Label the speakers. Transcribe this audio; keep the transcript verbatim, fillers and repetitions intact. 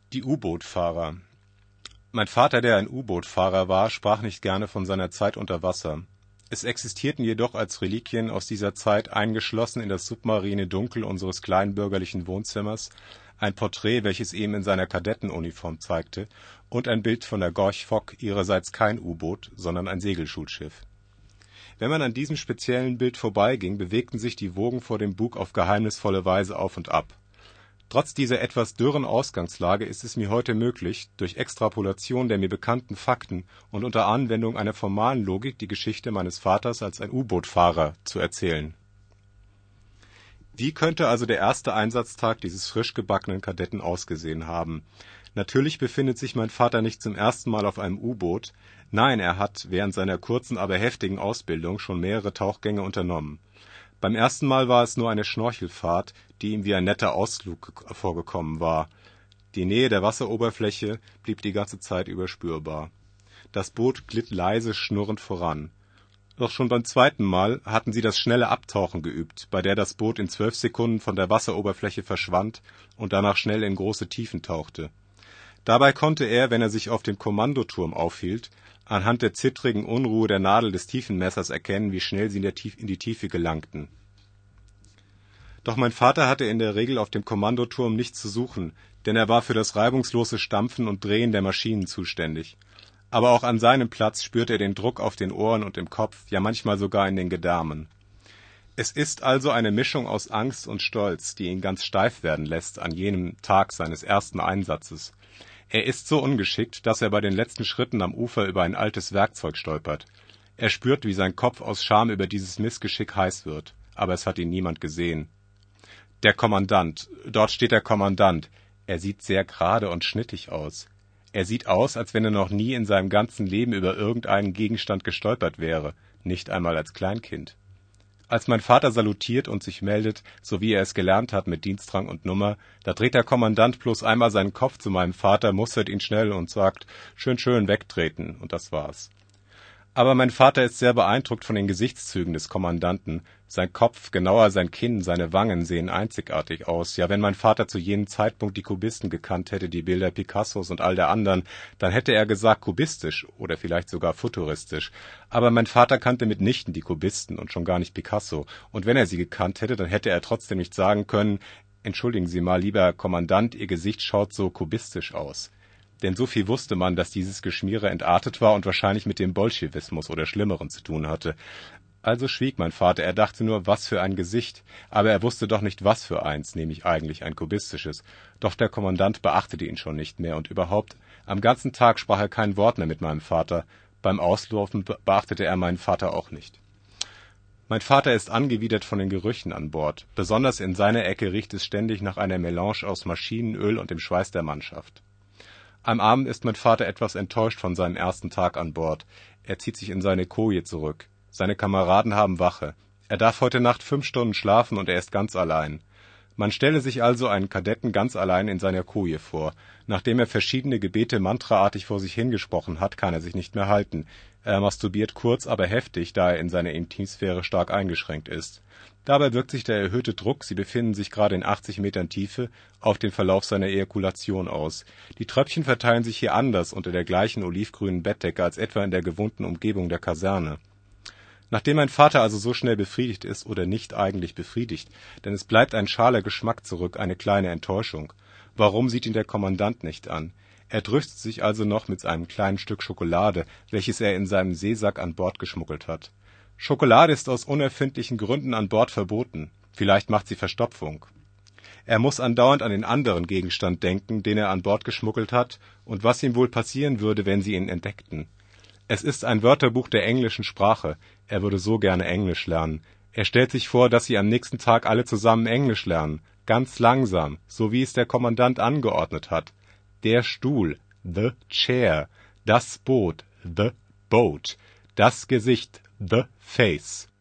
Speaker 1: Die U-Boot-Fahrer. Mein Vater, der ein U-Boot-Fahrer war, sprach nicht gerne von seiner Zeit unter Wasser. Es existierten jedoch als Reliquien aus dieser Zeit eingeschlossen in das submarine Dunkel unseres kleinbürgerlichen Wohnzimmers ein Porträt, welches ihm in seiner Kadettenuniform zeigte, und ein Bild von der Gorch Fock, ihrerseits kein U-Boot, sondern ein Segelschulschiff. Wenn man an diesem speziellen Bild vorbeiging, bewegten sich die Wogen vor dem Bug auf geheimnisvolle Weise auf und ab. Trotz dieser etwas dürren Ausgangslage ist es mir heute möglich, durch Extrapolation der mir bekannten Fakten und unter Anwendung einer formalen Logik die Geschichte meines Vaters als ein U-Boot-Fahrer zu erzählen. Wie könnte also der erste Einsatztag dieses frisch gebackenen Kadetten ausgesehen haben? Natürlich befindet sich mein Vater nicht zum ersten Mal auf einem U-Boot. Nein, er hat während seiner kurzen, aber heftigen Ausbildung schon mehrere Tauchgänge unternommen. Beim ersten Mal war es nur eine Schnorchelfahrt, die ihm wie ein netter Ausflug vorgekommen war. Die Nähe der Wasseroberfläche blieb die ganze Zeit über spürbar. Das Boot glitt leise schnurrend voran. Doch schon beim zweiten Mal hatten sie das schnelle Abtauchen geübt, bei der das Boot in zwölf Sekunden von der Wasseroberfläche verschwand und danach schnell in große Tiefen tauchte. Dabei konnte er, wenn er sich auf dem Kommandoturm aufhielt, anhand der zittrigen Unruhe der Nadel des Tiefenmessers erkennen, wie schnell sie in, der Tief- in die Tiefe gelangten. Doch mein Vater hatte in der Regel auf dem Kommandoturm nichts zu suchen, denn er war für das reibungslose Stampfen und Drehen der Maschinen zuständig. Aber auch an seinem Platz spürte er den Druck auf den Ohren und im Kopf, ja manchmal sogar in den Gedärmen. Es ist also eine Mischung aus Angst und Stolz, die ihn ganz steif werden lässt an jenem Tag seines ersten Einsatzes. Er ist so ungeschickt, dass er bei den letzten Schritten am Ufer über ein altes Werkzeug stolpert. Er spürt, wie sein Kopf aus Scham über dieses Missgeschick heiß wird, aber es hat ihn niemand gesehen. Der Kommandant. Dort steht der Kommandant. Er sieht sehr gerade und schnittig aus. Er sieht aus, als wenn er noch nie in seinem ganzen Leben über irgendeinen Gegenstand gestolpert wäre, nicht einmal als Kleinkind. Als mein Vater salutiert und sich meldet, so wie er es gelernt hat mit Dienstrang und Nummer, da dreht der Kommandant bloß einmal seinen Kopf zu meinem Vater, mustert ihn schnell und sagt, schön, schön wegtreten, und das war's. Aber mein Vater ist sehr beeindruckt von den Gesichtszügen des Kommandanten. Sein Kopf, genauer sein Kinn, seine Wangen sehen einzigartig aus. Ja, wenn mein Vater zu jenem Zeitpunkt die Kubisten gekannt hätte, die Bilder Picassos und all der anderen, dann hätte er gesagt kubistisch oder vielleicht sogar futuristisch. Aber mein Vater kannte mitnichten die Kubisten und schon gar nicht Picasso. Und wenn er sie gekannt hätte, dann hätte er trotzdem nicht sagen können, entschuldigen Sie mal, lieber Kommandant, Ihr Gesicht schaut so kubistisch aus. Denn so viel wusste man, dass dieses Geschmiere entartet war und wahrscheinlich mit dem Bolschewismus oder Schlimmeren zu tun hatte. Also schwieg mein Vater, er dachte nur, was für ein Gesicht, aber er wusste doch nicht, was für eins, nämlich eigentlich ein kubistisches. Doch der Kommandant beachtete ihn schon nicht mehr und überhaupt, am ganzen Tag sprach er kein Wort mehr mit meinem Vater. Beim Auslaufen beachtete er meinen Vater auch nicht. Mein Vater ist angewidert von den Gerüchen an Bord. Besonders in seiner Ecke riecht es ständig nach einer Melange aus Maschinenöl und dem Schweiß der Mannschaft. Am Abend ist mein Vater etwas enttäuscht von seinem ersten Tag an Bord. Er zieht sich in seine Koje zurück. Seine Kameraden haben Wache. Er darf heute Nacht fünf Stunden schlafen und er ist ganz allein. Man stelle sich also einen Kadetten ganz allein in seiner Koje vor. Nachdem er verschiedene Gebete mantraartig vor sich hingesprochen hat, kann er sich nicht mehr halten. Er masturbiert kurz, aber heftig, da er in seiner Intimsphäre stark eingeschränkt ist. Dabei wirkt sich der erhöhte Druck, sie befinden sich gerade in achtzig Metern Tiefe, auf den Verlauf seiner Ejakulation aus. Die Tröpfchen verteilen sich hier anders unter der gleichen olivgrünen Bettdecke als etwa in der gewohnten Umgebung der Kaserne. Nachdem mein Vater also so schnell befriedigt ist, oder nicht eigentlich befriedigt, denn es bleibt ein schaler Geschmack zurück, eine kleine Enttäuschung. Warum sieht ihn der Kommandant nicht an? Er tröstet sich also noch mit einem kleinen Stück Schokolade, welches er in seinem Seesack an Bord geschmuggelt hat. Schokolade ist aus unerfindlichen Gründen an Bord verboten. Vielleicht macht sie Verstopfung. Er muss andauernd an den anderen Gegenstand denken, den er an Bord geschmuggelt hat, und was ihm wohl passieren würde, wenn sie ihn entdeckten. Es ist ein Wörterbuch der englischen Sprache. Er würde so gerne Englisch lernen. Er stellt sich vor, dass sie am nächsten Tag alle zusammen Englisch lernen. Ganz langsam, so wie es der Kommandant angeordnet hat. Der Stuhl, the chair. Das Boot, the boat. Das Gesicht, the face.